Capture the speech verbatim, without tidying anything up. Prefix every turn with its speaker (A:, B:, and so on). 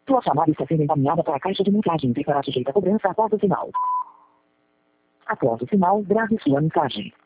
A: Sua chamada está sendo encaminhada para a caixa de mensagem e ficará sujeita a cobrança após o sinal. Após o sinal, grave sua mensagem.